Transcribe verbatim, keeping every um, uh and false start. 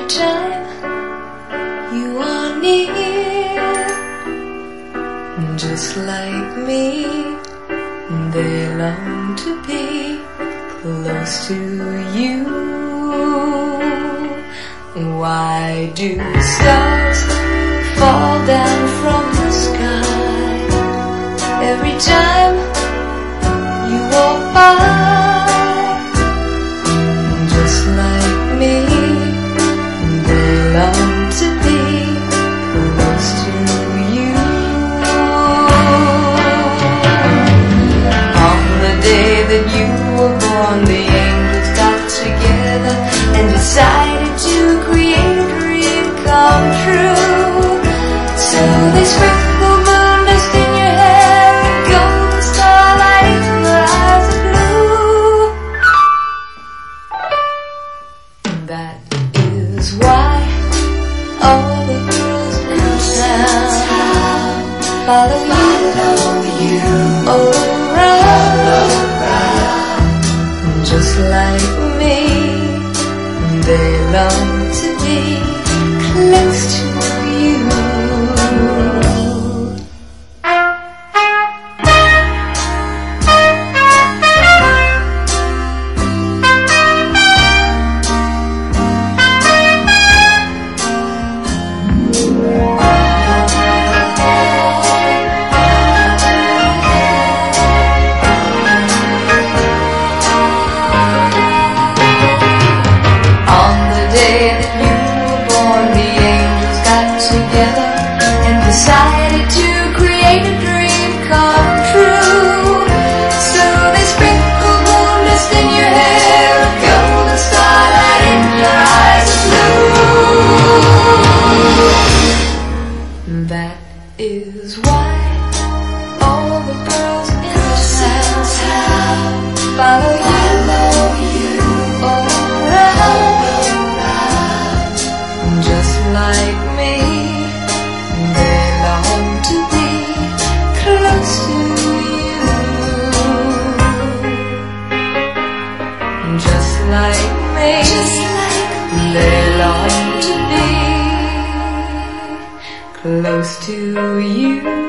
time you are near, just like me, they long to be close to you. Why do stars fall down from the sky every time you walk by? Just like me, they long to be close to you. On the day that you were born, the angels got together and decided to create a dream come true. So they sprinkled moon dust in your hair and golden starlight in your eyes of blue. That is why all the girls in town follow you around. Just like me, they long to be close to you. Decided to create a dream come true. So they sprinkled moon dust in your hair and golden starlight in your eyes of blue. That is why all the girls in town follow you around. Just like me, to be close to you. Just like me, Just like me. They long to be close to you.